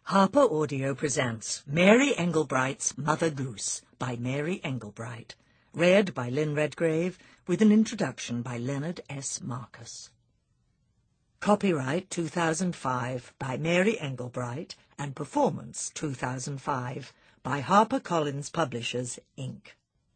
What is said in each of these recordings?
Harper Audio presents Mary Englebright's Mother Goose by Mary Englebright, read by Lynn Redgrave, with an introduction by Leonard S. Marcus. Copyright 2005 by Mary Englebright and Performance 2005 by HarperCollins Publishers, Inc.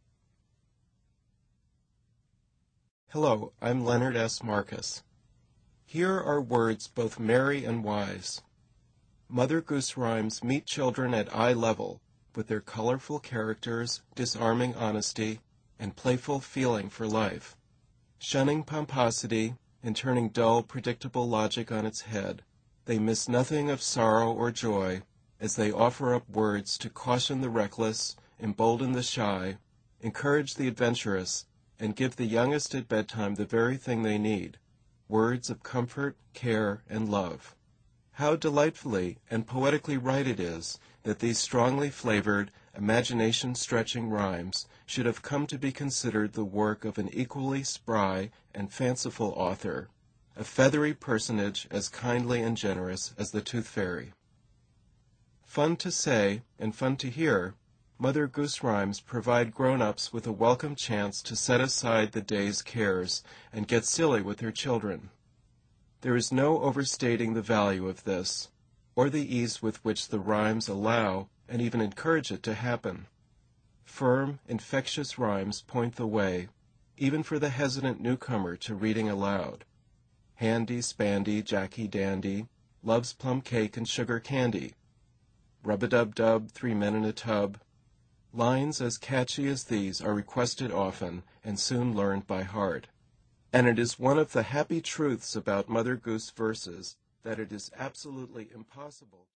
Hello, I'm Leonard S. Marcus. Here are words both merry and wise. Mother Goose rhymes meet children at eye level with their colorful characters, disarming honesty, and playful feeling for life. Shunning pomposity and turning dull, predictable logic on its head, they miss nothing of sorrow or joy as they offer up words to caution the reckless, embolden the shy, encourage the adventurous, and give the youngest at bedtime the very thing they need, words of comfort, care, and love. How delightfully and poetically right it is that these strongly flavored, imagination-stretching rhymes should have come to be considered the work of an equally spry and fanciful author, a feathery personage as kindly and generous as the Tooth Fairy. Fun to say and fun to hear, Mother Goose rhymes provide grown-ups with a welcome chance to set aside the day's cares and get silly with their children. There is no overstating the value of this, or the ease with which the rhymes allow and even encourage it to happen. Firm, infectious rhymes point the way, even for the hesitant newcomer to reading aloud. Handy, spandy, Jacky dandy, loves plum cake and sugar candy. Rub-a-dub-dub, 3 men in a tub. Lines as catchy as these are requested often and soon learned by heart. And it is one of the happy truths about Mother Goose verses that it is absolutely impossible